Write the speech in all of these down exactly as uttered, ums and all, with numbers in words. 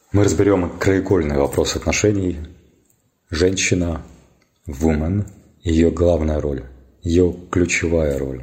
Мы разберем краеугольный вопрос отношений. Женщина, woman, ее главная роль, ее ключевая роль.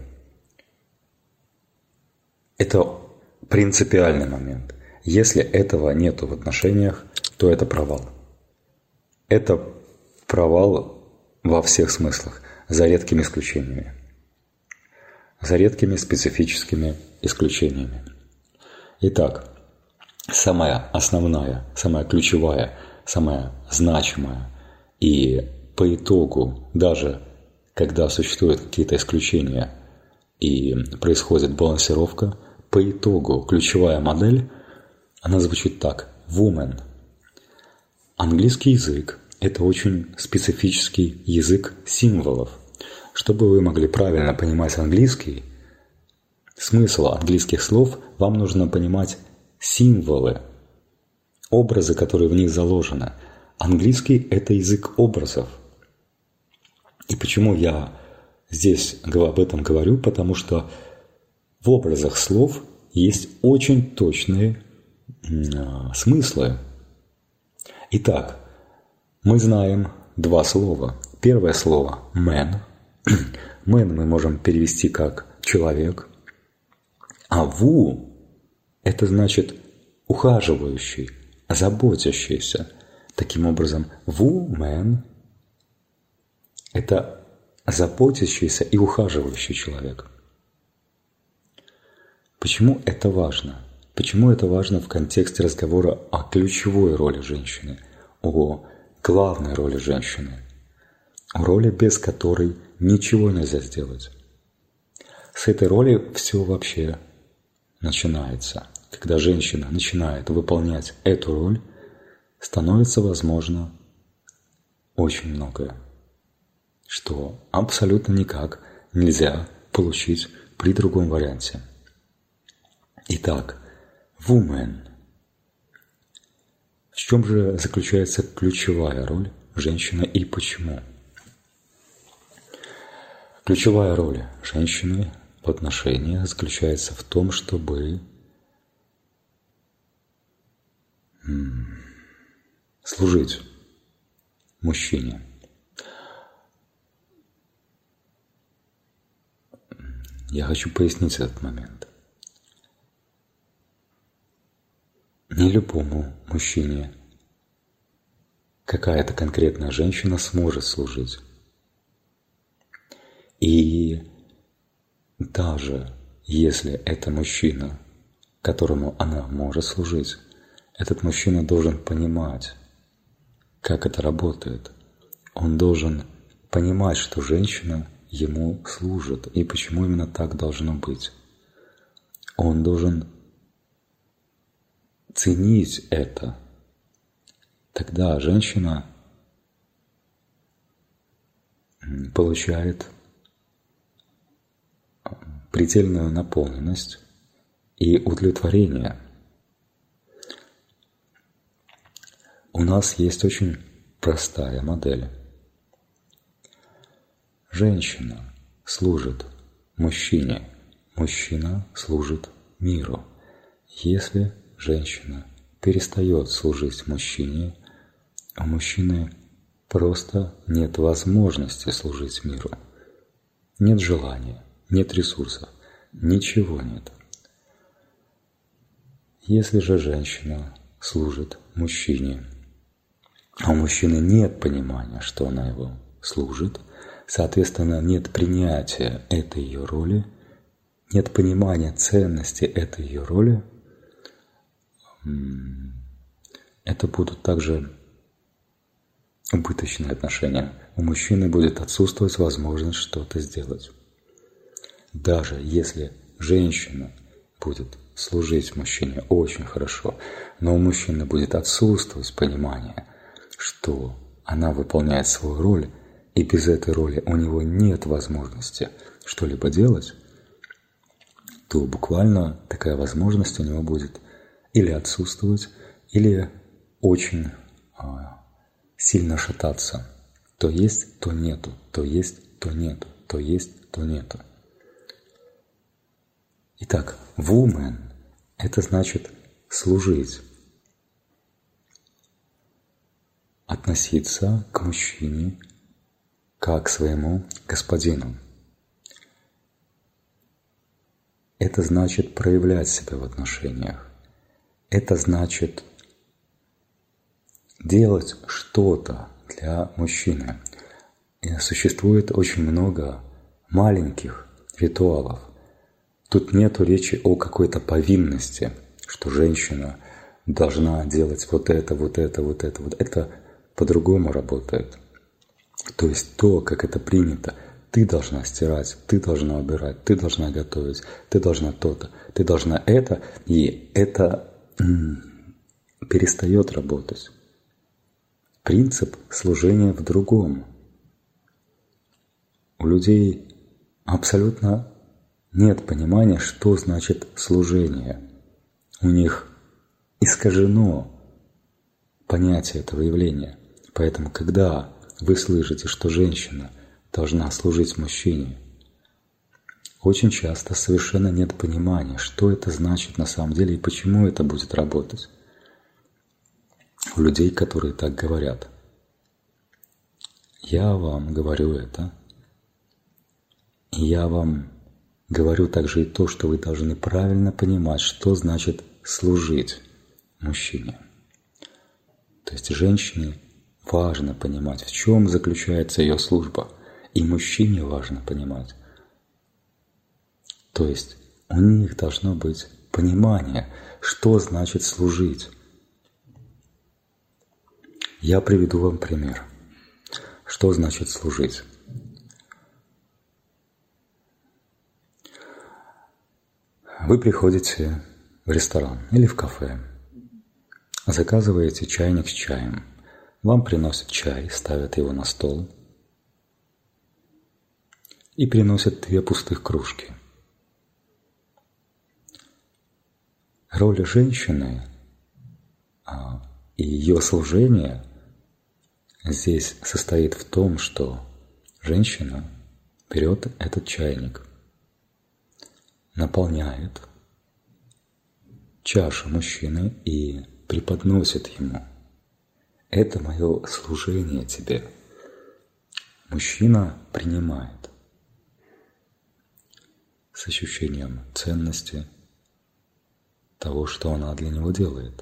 Это принципиальный момент. Если этого нету в отношениях, то это провал. Это провал во всех смыслах, за редкими исключениями. За редкими специфическими исключениями. Итак, самая основная, самая ключевая, самая значимая и по итогу, даже когда существуют какие-то исключения и происходит балансировка, по итогу ключевая модель, она звучит так: woman. Английский язык – это очень специфический язык символов. Чтобы вы могли правильно понимать английский, смысл английских слов, вам нужно понимать символы, образы, которые в них заложены. Английский – это язык образов. И почему я здесь об этом говорю? Потому что в образах слов есть очень точные смыслы. Итак, мы знаем два слова. Первое слово – man. Man мы можем перевести как «человек». А woo – это значит ухаживающий, заботящийся. Таким образом, woman – это заботящийся и ухаживающий человек. Почему это важно? Почему это важно в контексте разговора о ключевой роли женщины, о главной роли женщины, о роли, без которой ничего нельзя сделать? С этой роли все вообще начинается. Когда женщина начинает выполнять эту роль, становится возможно очень многое, что абсолютно никак нельзя получить при другом варианте. Итак, woman. В чем же заключается ключевая роль женщины и почему? Ключевая роль женщины в отношениях заключается в том, чтобы служить мужчине. Я хочу пояснить этот момент. Не любому мужчине какая-то конкретная женщина сможет служить. И даже если это мужчина, которому она может служить, этот мужчина должен понимать, как это работает. Он должен понимать, что женщина ему служит, и почему именно так должно быть. Он должен ценить это. Тогда женщина получает предельную наполненность и удовлетворение. У нас есть очень простая модель. Женщина служит мужчине, мужчина служит миру. Если женщина перестает служить мужчине, у мужчины просто нет возможности служить миру. Нет желания, нет ресурсов, ничего нет. Если же женщина служит мужчине, а у мужчины нет понимания, что она его служит, соответственно, нет принятия этой ее роли, нет понимания ценности этой ее роли, это будут также убыточные отношения. У мужчины будет отсутствовать возможность что-то сделать. Даже если женщина будет служить мужчине очень хорошо, но у мужчины будет отсутствовать понимание, что она выполняет свою роль, и без этой роли у него нет возможности что-либо делать, то буквально такая возможность у него будет или отсутствовать, или очень а, сильно шататься. То есть, то нету, то есть, то нету, то есть, то нету. Итак, woman – это значит служить. относиться к мужчине как к своему господину. Это значит проявлять себя в отношениях. Это значит делать что-то для мужчины. И существует очень много маленьких ритуалов. Тут нету речи о какой-то повинности, что женщина должна делать вот это, вот это, вот это. Вот это по-другому работает. То есть то, как это принято, ты должна стирать, ты должна убирать, ты должна готовить, ты должна то-то, ты должна это, и это м- перестает работать. Принцип служения в другом. У людей абсолютно нет понимания, что значит служение. У них искажено понятие этого явления. Поэтому, когда вы слышите, что женщина должна служить мужчине, очень часто совершенно нет понимания, что это значит на самом деле и почему это будет работать. У людей, которые так говорят. Я вам говорю это, и я вам говорю также и то, что вы должны правильно понимать, что значит служить мужчине. То есть женщине важно понимать, в чем заключается ее служба, и мужчине важно понимать. То есть у них должно быть понимание, что значит служить. Я приведу вам пример. Что значит служить? Вы приходите в ресторан или в кафе, заказываете чайник с чаем. Вам приносят чай, ставят его на стол и приносят две пустых кружки. Роль женщины а, и ее служение здесь состоит в том, что женщина берет этот чайник, наполняет чашу мужчины и преподносит ему. Это мое служение тебе. Мужчина принимает с ощущением ценности того, что она для него делает.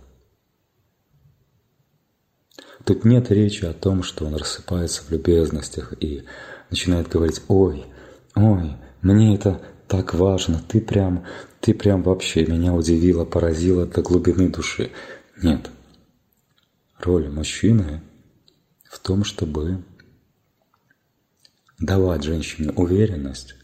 Тут нет речи о том, что он рассыпается в любезностях и начинает говорить: «Ой, ой, мне это так важно, ты прям, ты прям вообще меня удивила, поразила до глубины души». Нет. Роль мужчины в том, чтобы давать женщине уверенность,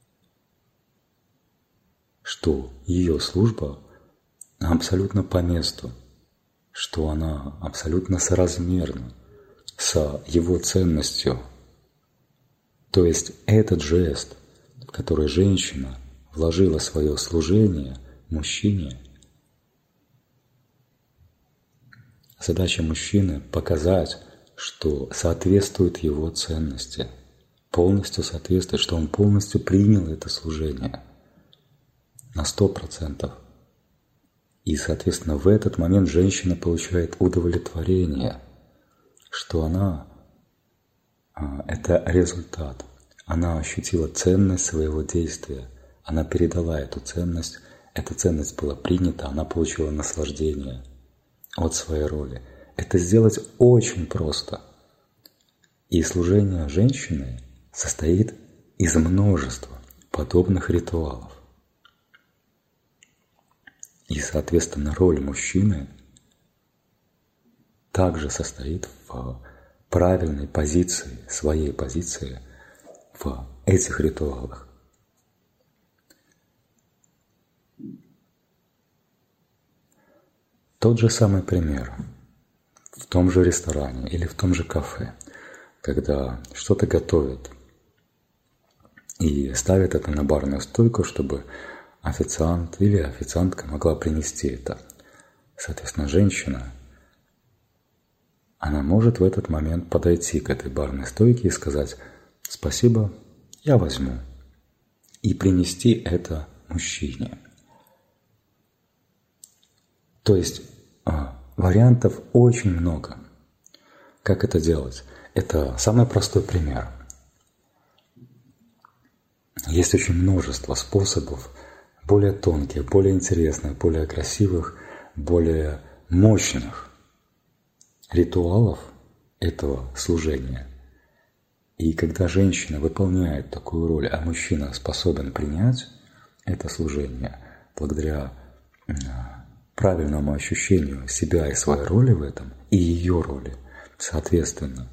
что ее служба абсолютно по месту, что она абсолютно соразмерна с его ценностью. То есть этот жест, в который женщина вложила свое служение мужчине, задача мужчины – показать, что соответствует его ценности, полностью соответствует, что он полностью принял это служение на сто процентов. И, соответственно, в этот момент женщина получает удовлетворение, что она – это результат. Она ощутила ценность своего действия, она передала эту ценность, эта ценность была принята, она получила наслаждение от своей роли. Это сделать очень просто. И служение женщины состоит из множества подобных ритуалов. И, соответственно, роль мужчины также состоит в правильной позиции, своей позиции в этих ритуалах. Тот же самый пример в том же ресторане или в том же кафе, когда что-то готовят и ставят это на барную стойку, чтобы официант или официантка могла принести это. Соответственно, женщина, она может в этот момент подойти к этой барной стойке и сказать: «Спасибо, я возьму», и принести это мужчине. То есть вариантов очень много. Как это делать? Это самый простой пример. Есть очень множество способов, более тонких, более интересных, более красивых, более мощных ритуалов этого служения. И когда женщина выполняет такую роль, а мужчина способен принять это служение благодаря правильному ощущению себя и своей роли в этом, и ее роли, соответственно,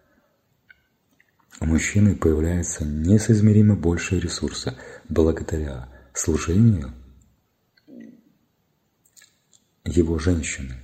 у мужчины появляются несоизмеримо большие ресурсы благодаря служению его женщины.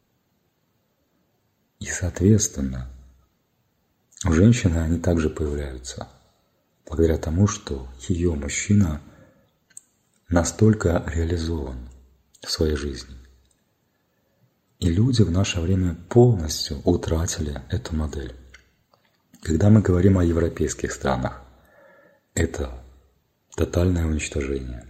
И, соответственно, у женщины они также появляются благодаря тому, что ее мужчина настолько реализован в своей жизни. И люди в наше время полностью утратили эту модель. Когда мы говорим о европейских странах, это тотальное уничтожение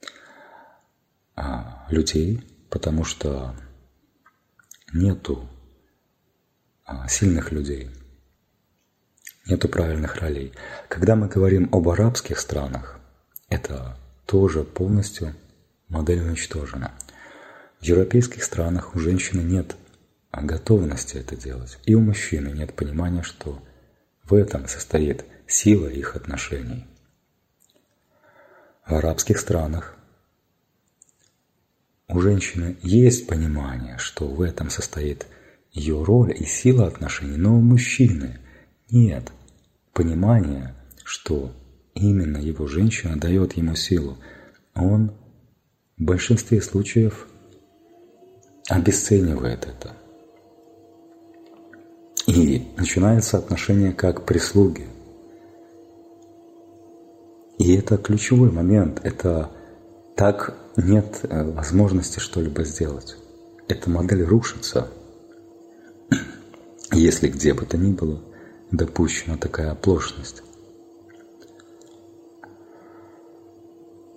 людей, потому что нету сильных людей, нету правильных ролей. Когда мы говорим об арабских странах, это тоже полностью модель уничтожена. В европейских странах у женщины нет готовности это делать, и у мужчины нет понимания, что в этом состоит сила их отношений. В арабских странах у женщины есть понимание, что в этом состоит ее роль и сила отношений, но у мужчины нет понимания, что именно его женщина дает ему силу. Он в большинстве случаев обесценивает это. И начинается отношение как прислуги. И это ключевой момент. Это так нет возможности что-либо сделать. Эта модель рушится, если где бы то ни было допущена такая оплошность.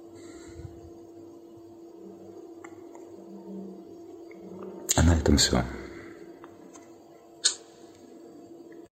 А на этом все.